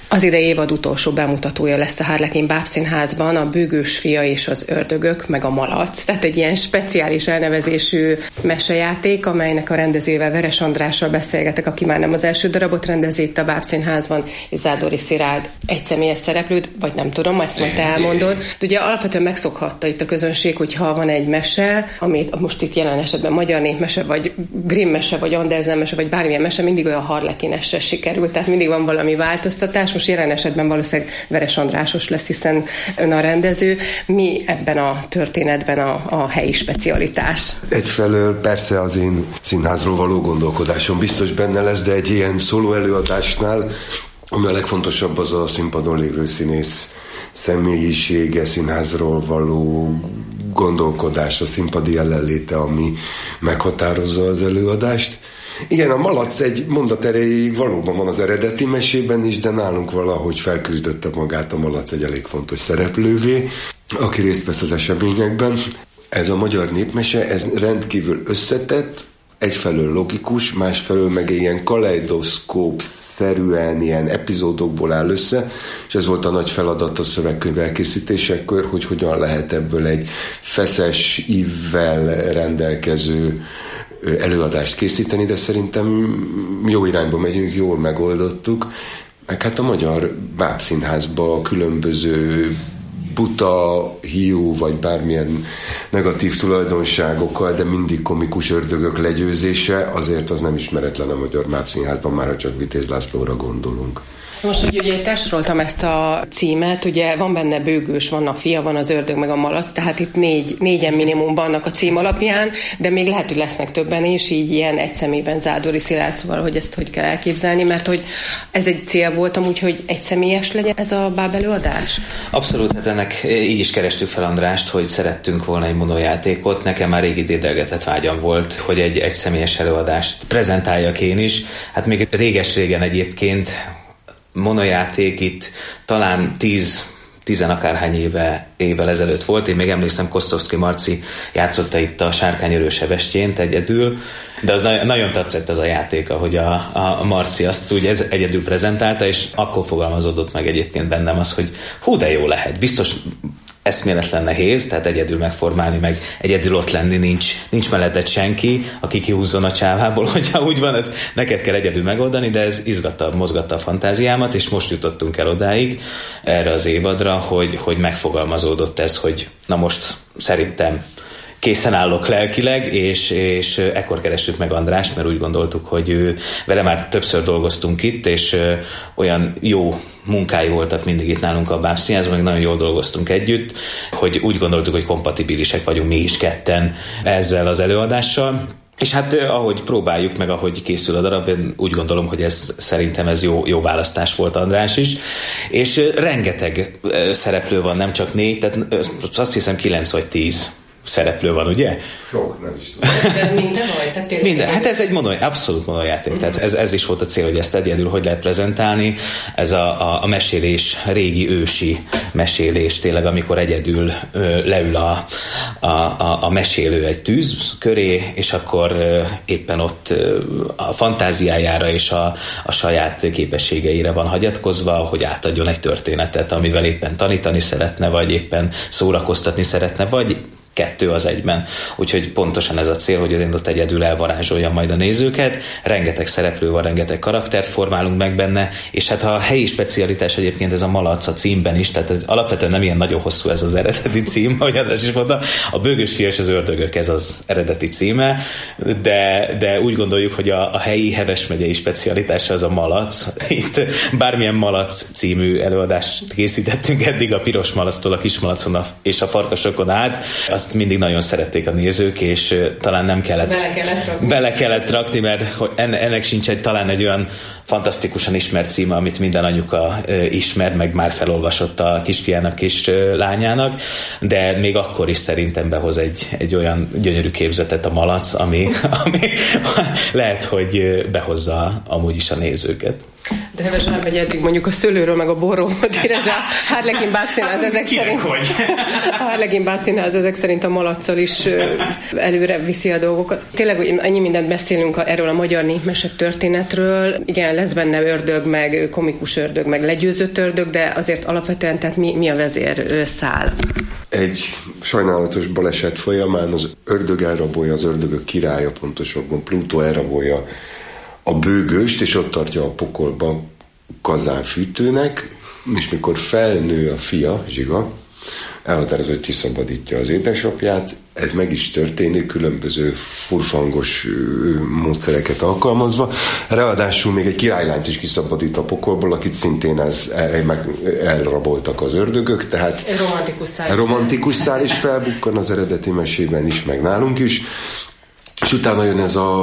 Az idei évad utolsó bemutatója lesz a Harlekin Bábszínházban a Bőgős fia és az ördögök, meg a malac. Tehát egy ilyen speciális elnevezésű mesejáték, amelynek a rendezőjével, Veres Andrással beszélgetek, aki már nem az első darabot rendezi itt a Bábszínházban, és Zádori Szilárd egyszemélyes szereplőt, vagy nem tudom, ezt majd te elmondod. De ugye alapvetően megszokhatta itt a közönség, hogy ha van egy mese, amit most itt jelen esetben magyar népmese, vagy Grimm mese, vagy Andersen mese, vagy bármilyen mese, mindig olyan harlekinesre sikerült, tehát mindig van valami változtatás. Most jelen esetben valószínűleg Veres Andrásos lesz, hiszen ön a rendező. Mi ebben a történetben a helyi specialitás? Egyfelől persze az én színházról való gondolkodásom biztos benne lesz, de egy ilyen szóló előadásnál, ami a legfontosabb, az a színpadon lévő színész személyisége, színházról való gondolkodás, a színpadi jelenléte, ami meghatározza az előadást. Igen, a malac egy mondat erejéig valóban van az eredeti mesében is, de nálunk valahogy felküzdötte magát a malac egy elég fontos szereplővé, aki részt vesz az eseményekben. Ez a magyar népmese, ez rendkívül összetett, egyfelől logikus, másfelől meg ilyen kaleidoszkóp-szerűen ilyen epizódokból áll össze, és ez volt a nagy feladat a szövegkönyv elkészítésekor, hogy hogyan lehet ebből egy feszes ívvel rendelkező előadást készíteni, de szerintem jó irányba megyünk, jól megoldottuk. Meg hát a Magyar Bábszínházba a különböző buta, hiú, vagy bármilyen negatív tulajdonságokkal, de mindig komikus ördögök legyőzése, azért az nem ismeretlen a Magyar Bábszínházban, már csak Vitéz Lászlóra gondolunk. Most ugye társoltam ezt a címet, ugye van benne Bőgős, van a fia, van az ördög, meg a malac, tehát itt négyen minimum vannak a cím alapján, de még lehet, hogy lesznek többen is, így ilyen egy személyben Zádori Szilárd, szóval, hogy ezt hogy kell elképzelni, mert hogy ez egy cél volt amúgy, hogy egyszemélyes legyen ez a báb előadás? Abszolút, hát ennek így is kerestük fel Andrást, hogy szerettünk volna egy monójátékot. Nekem már régi dédelgetett vágyam volt, hogy egy egyszemélyes előadást prezentáljak én is. Hát még réges-régen egyébként monojáték itt talán 10 akárhány évvel ezelőtt volt. Én még emlékszem, Kosztovszki Marci játszotta itt a Sárkány-Örös Ebestyént egyedül, de az nagyon tetszett ez a játék, ahogy a Marci azt úgy egyedül prezentálta, és akkor fogalmazódott meg egyébként bennem az, hogy hú, de jó lehet. Biztos eszméletlen nehéz, tehát egyedül megformálni, meg egyedül ott lenni, nincs melletted senki, aki kihúzzon a csávából, hogyha úgy van, ez neked kell egyedül megoldani, de ez izgatta, mozgatta a fantáziámat, és most jutottunk el odáig, erre az évadra, hogy megfogalmazódott ez, hogy na most szerintem készen állok lelkileg, és ekkor kerestük meg Andrást, mert úgy gondoltuk, hogy vele már többször dolgoztunk itt, és olyan jó munkái voltak mindig itt nálunk a Bábszínházban, meg nagyon jól dolgoztunk együtt, hogy úgy gondoltuk, hogy kompatibilisek vagyunk mi is ketten ezzel az előadással. És hát ahogy próbáljuk meg, ahogy készül a darab, én úgy gondolom, hogy szerintem ez jó választás volt, András is. És rengeteg szereplő van, nem csak 4, tehát azt hiszem 9 vagy 10 szereplő van, ugye? Sok, nem is tudom. De minden vagy? Minden. Hát ez egy abszolút monojáték. Tehát ez is volt a cél, hogy ezt egyedül hogy lehet prezentálni. Ez a mesélés, régi ősi mesélés, tényleg, amikor egyedül leül a mesélő egy tűz köré, és akkor éppen ott a fantáziájára és a saját képességeire van hagyatkozva, hogy átadjon egy történetet, amivel éppen tanítani szeretne, vagy éppen szórakoztatni szeretne, vagy kettő az egyben. Úgyhogy pontosan ez a cél, hogy én ott egyedül elvarázsoljam majd a nézőket. Rengeteg szereplő van, rengeteg karaktert formálunk meg benne, és hát a helyi specialitás egyébként ez a malac a címben is, tehát alapvetően nem ilyen nagyon hosszú ez az eredeti cím, ahogy András is mondta, a Bőgős fia és az ördögök, ez az eredeti címe, de úgy gondoljuk, hogy a helyi Heves megyei specialitása az a malac. Itt bármilyen malac című előadást készítettünk eddig, a piros malactól a kis malacon és a farkasokon át. Azt mindig nagyon szerették a nézők, és talán nem kellett bele kellett rakni, mert ennek sincs talán egy olyan fantasztikusan ismert címe, amit minden anyuka ismer, meg már felolvasott a kisfiának és lányának, de még akkor is szerintem behoz egy olyan gyönyörű képzetet a malac, ami lehet, hogy behozza amúgy is a nézőket. De Heves Ármegy eddig mondjuk a szőlőről meg a borról volt írásra. A Harlekin Bábszínház ezek szerint a malacsal is előre viszi a dolgokat. Tényleg, hogy annyi mindent beszélünk erről a magyar népmese történetről. Igen, lesz benne ördög, meg komikus ördög, meg legyőzött ördög, de azért alapvetően tehát mi a vezérszál? Egy sajnálatos baleset folyamán az ördög elrabolja, az ördögök királya pontosabban, Plutó elrabolja a bőgőst, és ott tartja a pokolba kazánfűtőnek, és mikor felnő a fia, Zsiga, elhatározza, hogy kiszabadítja az édesapját. Ez meg is történik, különböző furfangos módszereket alkalmazva. Ráadásul még egy királylányt is kiszabadít a pokolból, akit szintén elraboltak az ördögök, tehát romantikus szál is felbukkan az eredeti mesében is, meg nálunk is. És utána jön ez a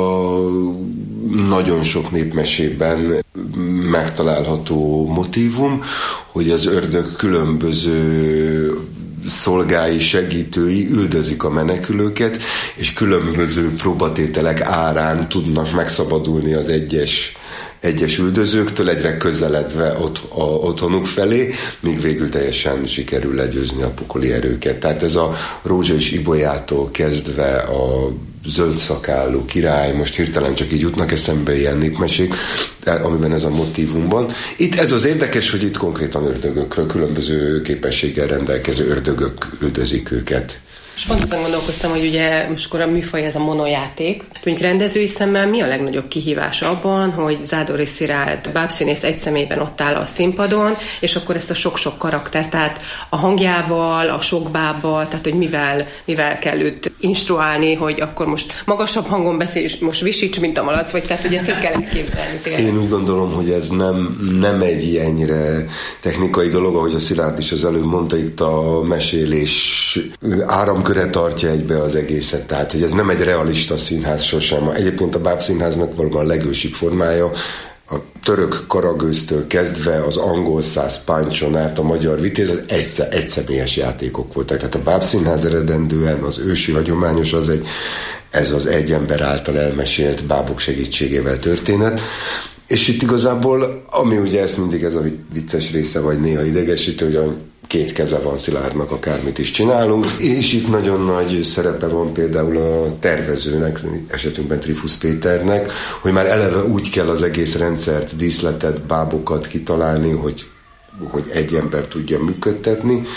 nagyon sok népmesében megtalálható motívum, hogy az ördög különböző szolgái, segítői üldözik a menekülőket, és különböző próbatételek árán tudnak megszabadulni az egyes üldözőktől, egyre közeledve otthonuk felé, míg végül teljesen sikerül legyőzni a pokoli erőket. Tehát ez a Rózsa és Ibolyától kezdve a zöld szakállú király, most hirtelen csak így jutnak eszembe ilyen népmesék, amiben ez a motívumban. Itt ez az érdekes, hogy itt konkrétan ördögökről, különböző képességgel rendelkező ördögök üldözik őket. És pont azon gondolkoztam, hogy ugye most akkor a műfaj ez a monojáték. Mondjuk rendezői szemmel mi a legnagyobb kihívás abban, hogy Zádori Szilárd bábszínész egy személyben ott áll a színpadon, és akkor ezt a sok-sok karakter, tehát a hangjával, a sok bábbal, tehát hogy mivel kell őt instruálni, hogy akkor most magasabb hangon beszél, és most visíts, mint a malac, vagy tehát hogy ezt így kell elképzelni. Én úgy gondolom, hogy ez nem egy ilyennyire technikai dolog, ahogy a Szilárd is az előbb mondta, itt a mesélés áramköre tartja egybe az egészet, tehát hogy ez nem egy realista színház sosem. Egyébként a bábszínháznak valóban a legősibb formája, a török karagőztől kezdve az angol száz páncson át a magyar vitéz, az egyszemélyes játékok voltak. Tehát a bábszínház eredendően az ősi hagyományos, ez az egy ember által elmesélt bábok segítségével történet. És itt igazából, ami ugye ez mindig ez a vicces része, vagy néha idegesítő, hogy a két keze van Szilárdnak, akármit is csinálunk, és itt nagyon nagy szerepe van például a tervezőnek, esetünkben Trifusz Péternek, hogy már eleve úgy kell az egész rendszert, díszletet, bábokat kitalálni, hogy egy ember tudja működtetni.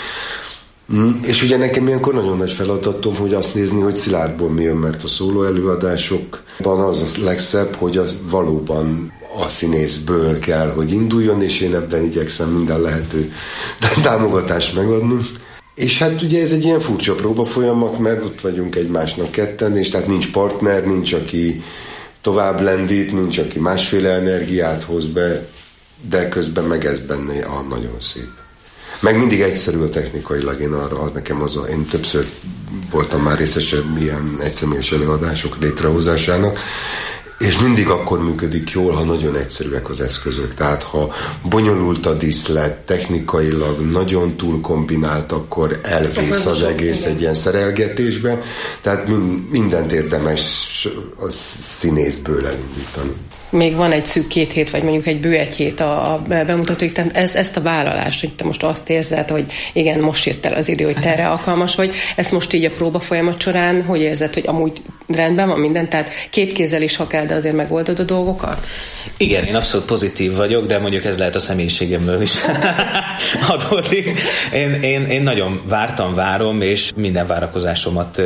És ugye nekem ilyenkor nagyon nagy feladatom, hogy azt nézni, hogy Szilárdból mi jön, mert a szóló előadásokban az a legszebb, hogy az valóban a színészből kell, hogy induljon, és én ebben igyekszem minden lehető támogatást megadni. És hát ugye ez egy ilyen furcsa próbafolyamat, mert ott vagyunk egymásnak ketten, és tehát nincs partner, nincs aki tovább lendít, nincs aki másféle energiát hoz be, de közben meg ez benne nagyon szép. Meg mindig egyszerű a technikailag, én többször voltam már részesebb ilyen egyszemélyes előadások létrehozásának, és mindig akkor működik jól, ha nagyon egyszerűek az eszközök. Tehát ha bonyolult a díszlet, technikailag nagyon túl kombinált, akkor elvész az egész egy ilyen szerelgetésbe. Tehát mindent érdemes a színészből elindítani. Még van egy szűk 2 hét, vagy mondjuk egy bő 1 hét a bemutatóig, tehát ezt a vállalást, hogy te most azt érzed, hogy igen, most jött el az idő, hogy te erre alkalmas vagy, ezt most így a próba folyamat során, hogy érzed, hogy amúgy rendben van minden, tehát 2 kézzel is, ha kell, de azért megoldod a dolgokat? Igen, én abszolút pozitív vagyok, de mondjuk ez lehet a személyiségemről is adódik. Én nagyon várom, és minden várakozásomat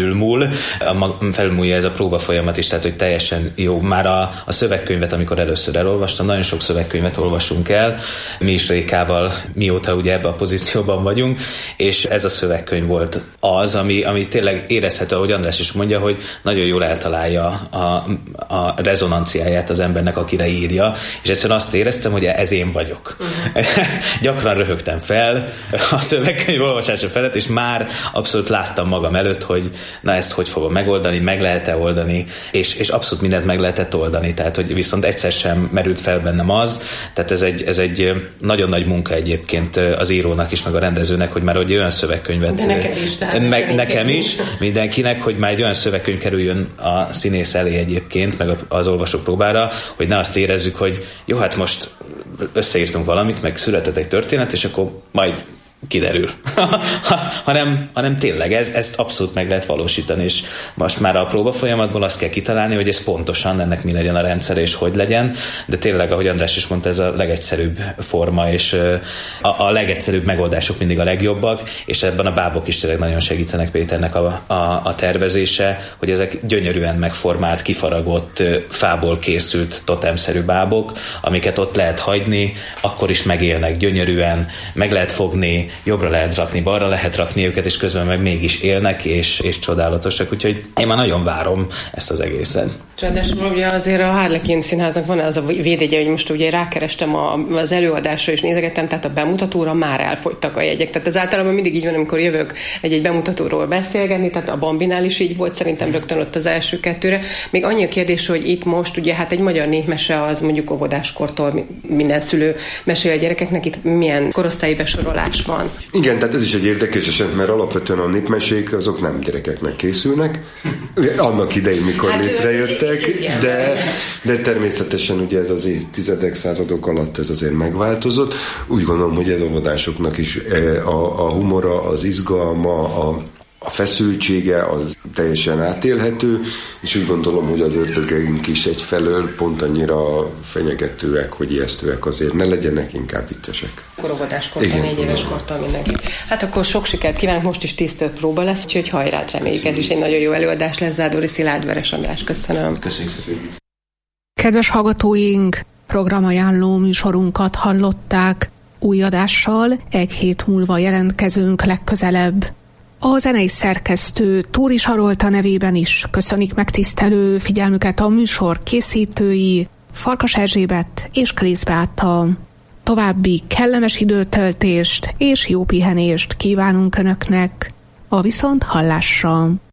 felülmúlja ez a próba folyamat is, tehát hogy teljesen jó. Már a szövegkönyvet, amikor először elolvastam, nagyon sok szövegkönyvet olvasunk el, mi is Rékával, mióta ugye ebben a pozícióban vagyunk, és ez a szövegkönyv volt az, ami tényleg érezhető, ahogy András is mondja, hogy nagyon jól eltalálja a rezonanciáját az embernek, akire írja, és egyszerűen azt éreztem, hogy ez én vagyok. Gyakran röhögtem fel a szövegkönyv olvasása felett, és már abszolút láttam magam előtt, hogy na ezt hogy fogom megoldani, meg lehet-e oldani, és abszolút mindent meg lehetett oldani, tehát hogy viszont egyszer sem merült fel bennem az, tehát ez egy nagyon nagy munka egyébként az írónak is, meg a rendezőnek, hogy már egy olyan szövegkönyvet, de neked is, nekem is, mindenkinek, hogy már egy olyan szövegkönyv kerüljön a színész elé egyébként, meg az olvasó próbára, hogy ne azt érezzük, hogy jó, hát most összeírtunk valamit, meg született egy történet, és akkor majd kiderül. hanem tényleg ezt abszolút meg lehet valósítani, és most már a próba folyamatból azt kell kitalálni, hogy ez pontosan ennek mi legyen a rendszer, és hogy legyen, de tényleg, ahogy András is mondta, ez a legegyszerűbb forma, és a legegyszerűbb megoldások mindig a legjobbak, és ebben a bábok is tényleg nagyon segítenek Péternek a tervezése, hogy ezek gyönyörűen megformált, kifaragott, fából készült totemszerű bábok, amiket ott lehet hagyni, akkor is megélnek gyönyörűen, meg lehet fogni, jobbra lehet rakni, balra lehet rakni őket, és közben meg mégis élnek, és csodálatosak, úgyhogy én már nagyon várom ezt az egészet. Ráadásul ugye azért a Harlekin Színháznak van az a védjegye, hogy most ugye rákerestem az előadásra, és nézegettem, tehát a bemutatóra már elfogytak a jegyek. Tehát ez általában mindig így van, amikor jövök egy bemutatóról beszélgetni, tehát a Bambinál is így volt, szerintem rögtön ott az első kettőre. Még annyi a kérdés, hogy itt most ugye hát egy magyar népmese az mondjuk óvodáskortól minden szülő mesél a gyerekeknek, itt milyen korosztályi besorolás van. Igen, tehát ez is egy érdekes eset, mert alapvetően a népmesék azok nem gyerekeknek készülnek. Annak idején, mikor létrejöttek, de természetesen ugye ez az évtizedek, századok alatt ez azért megváltozott. Úgy gondolom, hogy ez óvodásoknak is a humora, az izgalma, a feszültsége az teljesen átélhető, és úgy gondolom, hogy az ördögeink is egyfelől pont annyira fenyegetőek, hogy ijesztőek azért ne legyenek, inkább viccesek. Óvodáskortól, 4 éves kortól mindenki. Hát akkor sok sikert kívánok, most is 10 próba lesz, úgyhogy hajrát, reméljük, ez is egy nagyon jó előadás lesz. Zádori Szilárd, Veres András, köszönöm. Köszönjük szépen. Kedves hallgatóink, programajánló műsorunkat hallották. Új adással egy hét múlva jelentkezünk legközelebb. A zenei szerkesztő Tóri Sarolta nevében is köszönik megtisztelő figyelmüket a műsor készítői, Farkas Erzsébet és Klész Beáta. További kellemes időtöltést és jó pihenést kívánunk Önöknek. A viszonthallásra!